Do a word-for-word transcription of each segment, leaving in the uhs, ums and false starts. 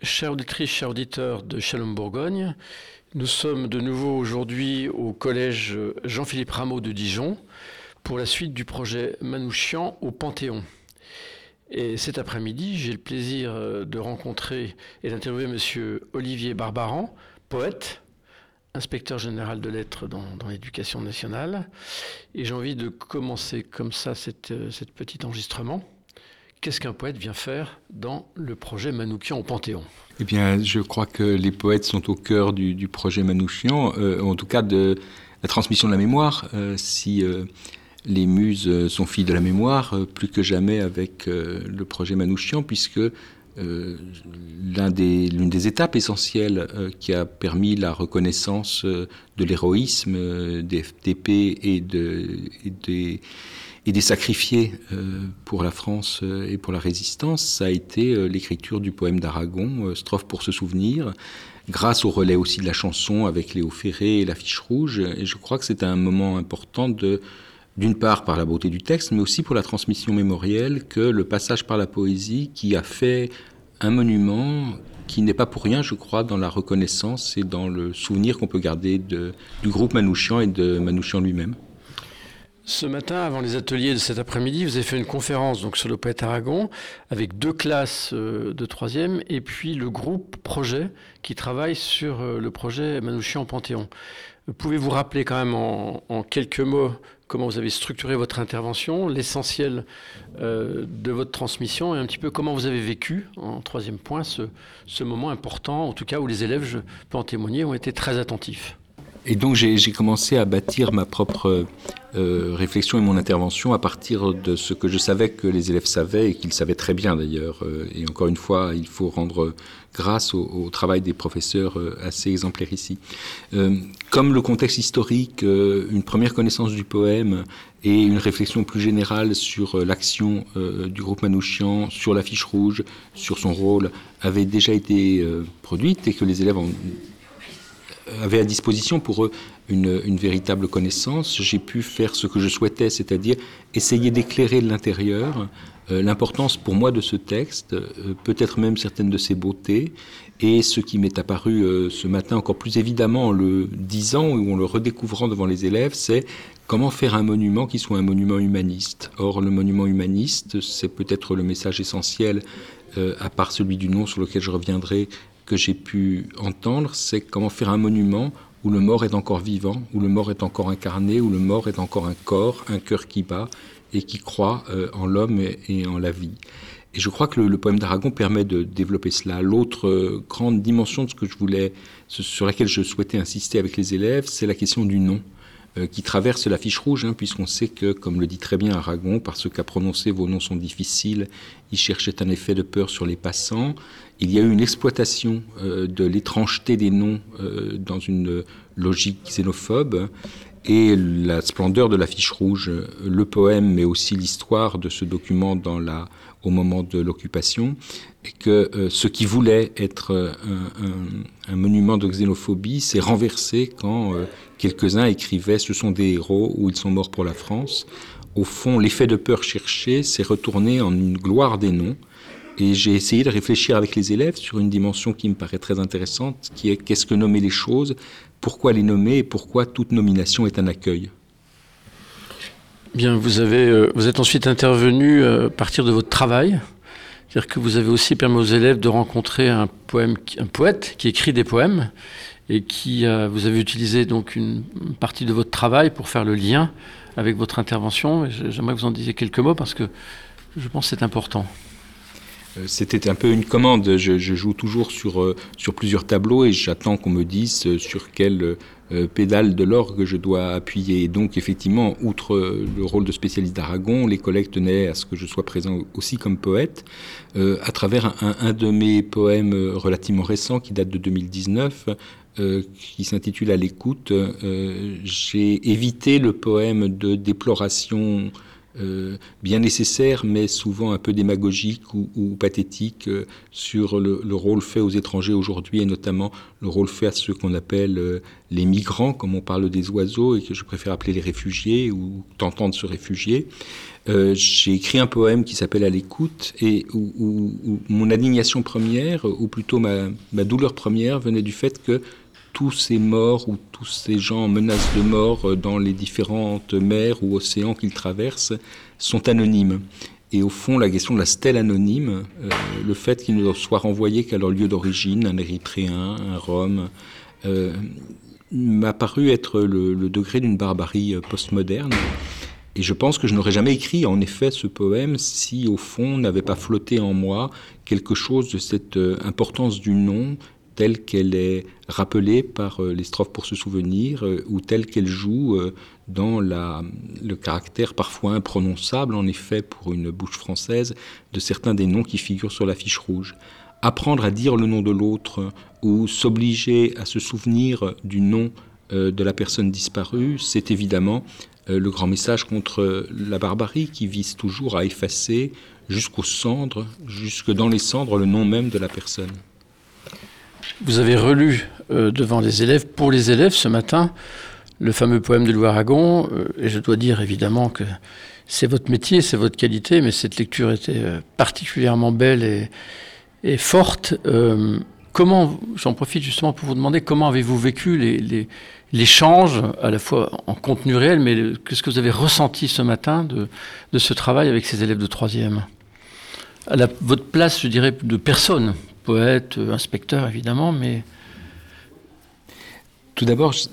Chères auditrices, chers auditeurs de Shalom Bourgogne, nous sommes de nouveau aujourd'hui au collège Jean-Philippe Rameau de Dijon pour la suite du projet Manouchian au Panthéon. Et cet après-midi, j'ai le plaisir de rencontrer et d'interviewer M. Olivier Barbaran, poète, inspecteur général de lettres dans, dans l'éducation nationale. Et j'ai envie de commencer comme ça cette, cette petit enregistrement. Qu'est-ce qu'un poète vient faire dans le projet Manouchian au Panthéon ? Eh bien, je crois que les poètes sont au cœur du, du projet Manouchian, euh, en tout cas de la transmission de la mémoire. Euh, si euh, les muses sont filles de la mémoire, euh, plus que jamais avec euh, le projet Manouchian, puisque euh, l'un des, l'une des étapes essentielles euh, qui a permis la reconnaissance euh, de l'héroïsme euh, des F D P et, de, et des... et des sacrifiés euh, pour la France euh, et pour la résistance, ça a été euh, l'écriture du poème d'Aragon, euh, Strophe pour se souvenir, grâce au relais aussi de la chanson avec Léo Ferré et l'affiche rouge. Et je crois que c'est un moment important, de, d'une part par la beauté du texte, mais aussi pour la transmission mémorielle, que le passage par la poésie qui a fait un monument qui n'est pas pour rien, je crois, dans la reconnaissance et dans le souvenir qu'on peut garder de, du groupe Manouchian et de Manouchian lui-même. Ce matin, avant les ateliers de cet après-midi, vous avez fait une conférence donc, sur le poète Aragon avec deux classes euh, de troisième et puis le groupe projet qui travaille sur euh, le projet Manouchian au Panthéon. Pouvez-vous rappeler quand même en, en quelques mots comment vous avez structuré votre intervention, l'essentiel euh, de votre transmission et un petit peu comment vous avez vécu, en troisième point, ce, ce moment important, en tout cas où les élèves, je peux en témoigner, ont été très attentifs. Et donc j'ai, j'ai commencé à bâtir ma propre euh, réflexion et mon intervention à partir de ce que je savais que les élèves savaient et qu'ils savaient très bien d'ailleurs. Euh, et encore une fois, il faut rendre grâce au, au travail des professeurs euh, assez exemplaires ici. Euh, comme le contexte historique, euh, une première connaissance du poème et une réflexion plus générale sur euh, l'action euh, du groupe Manouchian, sur l'affiche rouge, sur son rôle, avaient déjà été euh, produites et que les élèves en avaient à disposition pour eux une, une véritable connaissance. J'ai pu faire ce que je souhaitais, c'est-à-dire essayer d'éclairer de l'intérieur euh, l'importance pour moi de ce texte, euh, peut-être même certaines de ses beautés, et ce qui m'est apparu euh, ce matin encore plus évidemment en le disant ou en le redécouvrant devant les élèves, c'est comment faire un monument qui soit un monument humaniste. Or, le monument humaniste, c'est peut-être le message essentiel, euh, à part celui du nom sur lequel je reviendrai, que j'ai pu entendre, c'est comment faire un monument où le mort est encore vivant, où le mort est encore incarné, où le mort est encore un corps, un cœur qui bat et qui croit euh, en l'homme et, et en la vie. Et je crois que le, le poème d'Aragon permet de développer cela. L'autre euh, grande dimension de ce que je voulais, ce, sur laquelle je souhaitais insister avec les élèves, c'est la question du nom, euh, qui traverse l'affiche rouge, hein, puisqu'on sait que, comme le dit très bien Aragon, parce qu'à prononcer vos noms sont difficiles, il cherchait un effet de peur sur les passants. Il y a eu une exploitation euh, de l'étrangeté des noms euh, dans une logique xénophobe et la splendeur de l'affiche rouge, le poème mais aussi l'histoire de ce document dans la, au moment de l'occupation, et que euh, ce qui voulait être un, un, un monument de xénophobie s'est renversé quand euh, quelques-uns écrivaient « ce sont des héros ou ils sont morts pour la France ». Au fond, l'effet de peur cherché s'est retourné en une gloire des noms. Et j'ai essayé de réfléchir avec les élèves sur une dimension qui me paraît très intéressante, qui est qu'est-ce que nommer les choses, pourquoi les nommer et pourquoi toute nomination est un accueil. Bien, vous, avez, euh, vous êtes ensuite intervenu euh, à partir de votre travail, c'est-à-dire que vous avez aussi permis aux élèves de rencontrer un, poème, un poète qui écrit des poèmes et qui euh, vous avez utilisé donc une, une partie de votre travail pour faire le lien avec votre intervention. Et j'aimerais que vous en disiez quelques mots parce que je pense que c'est important. C'était un peu une commande. Je, je joue toujours sur, euh, sur plusieurs tableaux et j'attends qu'on me dise sur quelle euh, pédale de l'orgue je dois appuyer. Et donc, effectivement, outre le rôle de spécialiste d'Aragon, les collègues tenaient à ce que je sois présent aussi comme poète. Euh, à travers un, un de mes poèmes relativement récents qui date de deux mille dix-neuf, euh, qui s'intitule « À l'écoute euh, », j'ai évité le poème de déploration euh, bien nécessaires, mais souvent un peu démagogiques ou, ou pathétiques euh, sur le, le rôle fait aux étrangers aujourd'hui, et notamment le rôle fait à ceux qu'on appelle euh, les migrants, comme on parle des oiseaux, et que je préfère appeler les réfugiés, ou tentant de se réfugier. Euh, j'ai écrit un poème qui s'appelle « À l'écoute », et où, où, où mon indignation première, ou plutôt ma, ma douleur première, venait du fait que tous ces morts ou tous ces gens en menace de mort dans les différentes mers ou océans qu'ils traversent sont anonymes. Et au fond, la question de la stèle anonyme, euh, le fait qu'ils ne soient renvoyés qu'à leur lieu d'origine, un Érythréen, un Rome, euh, m'a paru être le, le degré d'une barbarie postmoderne. Et je pense que je n'aurais jamais écrit, en effet, ce poème si, au fond, n'avait pas flotté en moi quelque chose de cette importance du nom, telle qu'elle est rappelée par les strophes pour se souvenir, ou telle qu'elle joue dans la, le caractère parfois imprononçable, en effet, pour une bouche française, de certains des noms qui figurent sur l'affiche rouge. Apprendre à dire le nom de l'autre, ou s'obliger à se souvenir du nom de la personne disparue, c'est évidemment le grand message contre la barbarie qui vise toujours à effacer jusqu'aux cendres, jusque dans les cendres, le nom même de la personne. Vous avez relu euh, devant les élèves, pour les élèves ce matin, le fameux poème de Louis Aragon, euh, et je dois dire évidemment que c'est votre métier, c'est votre qualité, mais cette lecture était euh, particulièrement belle et, et forte. Euh, comment, j'en profite justement pour vous demander, comment avez-vous vécu les, les, l'échange, à la fois en contenu réel, mais le, qu'est-ce que vous avez ressenti ce matin de, de ce travail avec ces élèves de troisième ? À la, votre place, je dirais, de personne, poète, inspecteur évidemment, mais... Tout d'abord, je,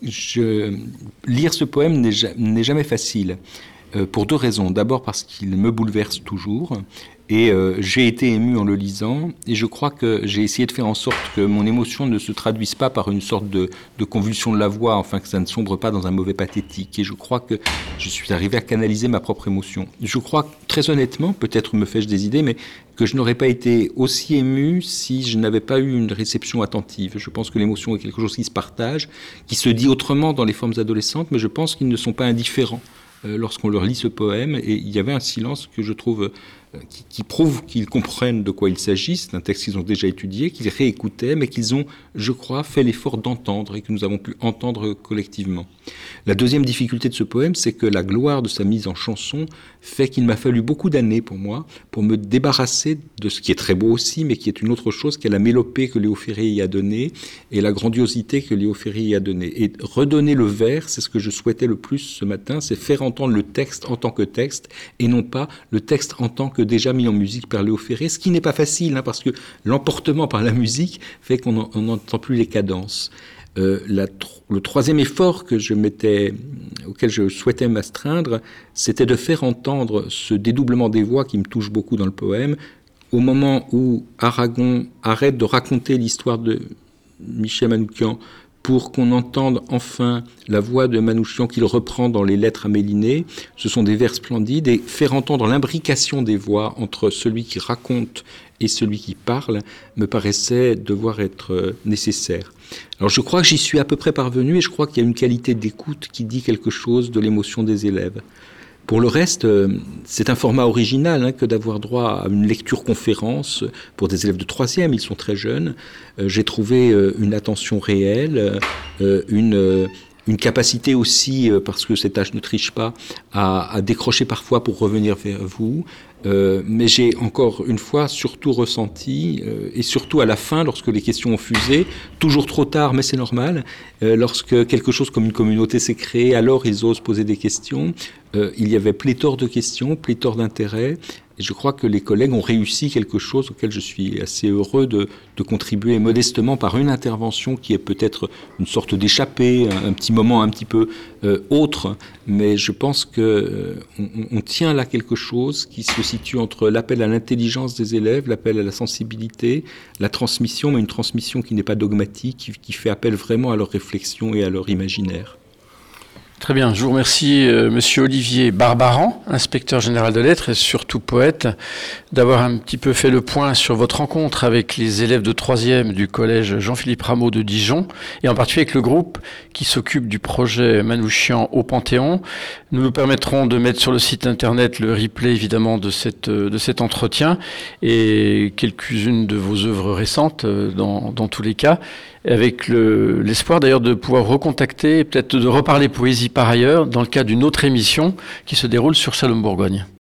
je, lire ce poème n'est, n'est jamais facile, euh, pour deux raisons. D'abord parce qu'il me bouleverse toujours, et euh, j'ai été ému en le lisant, et je crois que j'ai essayé de faire en sorte que mon émotion ne se traduise pas par une sorte de, de convulsion de la voix, enfin que ça ne sombre pas dans un mauvais pathétique. Et je crois que je suis arrivé à canaliser ma propre émotion. Je crois, très honnêtement, peut-être me fais-je des idées, mais que je n'aurais pas été aussi ému si je n'avais pas eu une réception attentive. Je pense que l'émotion est quelque chose qui se partage, qui se dit autrement dans les formes adolescentes, mais je pense qu'ils ne sont pas indifférents euh, lorsqu'on leur lit ce poème. Et il y avait un silence que je trouve... Qui, qui prouve qu'ils comprennent de quoi il s'agit. C'est un texte qu'ils ont déjà étudié, qu'ils réécoutaient, mais qu'ils ont, je crois, fait l'effort d'entendre et que nous avons pu entendre collectivement. La deuxième difficulté de ce poème, c'est que la gloire de sa mise en chanson fait qu'il m'a fallu beaucoup d'années pour moi pour me débarrasser de ce qui est très beau aussi, mais qui est une autre chose, qu'est la mélopée que Léo Ferré y a donnée et la grandiosité que Léo Ferré y a donnée. Et redonner le vers, c'est ce que je souhaitais le plus ce matin, c'est faire entendre le texte en tant que texte et non pas le texte en tant que déjà mis en musique par Léo Ferré, ce qui n'est pas facile, hein, parce que l'emportement par la musique fait qu'on n'entend plus les cadences. Euh, la, le troisième effort que je m'étais, auquel je souhaitais m'astreindre, c'était de faire entendre ce dédoublement des voix qui me touche beaucoup dans le poème, au moment où Aragon arrête de raconter l'histoire de Michel Manouchian pour qu'on entende enfin la voix de Manouchian qu'il reprend dans les lettres à Méliné. Ce sont des vers splendides, et faire entendre l'imbrication des voix entre celui qui raconte et celui qui parle me paraissait devoir être nécessaire. Alors je crois que j'y suis à peu près parvenu, et je crois qu'il y a une qualité d'écoute qui dit quelque chose de l'émotion des élèves. Pour le reste, c'est un format original hein, que d'avoir droit à une lecture-conférence pour des élèves de troisième, ils sont très jeunes. Euh, j'ai trouvé euh, une attention réelle, euh, une, euh, une capacité aussi, euh, parce que cet âge ne triche pas, à, à décrocher parfois pour revenir vers vous. Euh, mais j'ai encore une fois surtout ressenti, euh, et surtout à la fin, lorsque les questions ont fusé, toujours trop tard, mais c'est normal, euh, lorsque quelque chose comme une communauté s'est créée, alors ils osent poser des questions. Euh, il y avait pléthore de questions, pléthore d'intérêts, et je crois que les collègues ont réussi quelque chose auquel je suis assez heureux de, de contribuer modestement par une intervention qui est peut-être une sorte d'échappée, un, un petit moment un petit peu euh, autre, mais je pense qu'on euh, on tient là quelque chose qui se situe entre l'appel à l'intelligence des élèves, l'appel à la sensibilité, la transmission, mais une transmission qui n'est pas dogmatique, qui, qui fait appel vraiment à leur réflexion et à leur imaginaire. Très bien, je vous remercie euh, Monsieur Olivier Barbaran, inspecteur général de lettres et surtout poète, d'avoir un petit peu fait le point sur votre rencontre avec les élèves de troisième du collège Jean-Philippe Rameau de Dijon, et en particulier avec le groupe qui s'occupe du projet Manouchian au Panthéon. Nous nous permettrons de mettre sur le site internet le replay évidemment de, cette, de cet entretien et quelques-unes de vos œuvres récentes dans, dans tous les cas, avec le, l'espoir d'ailleurs de pouvoir recontacter et peut-être de reparler poésie par ailleurs dans le cadre d'une autre émission qui se déroule sur Chalon-Bourgogne.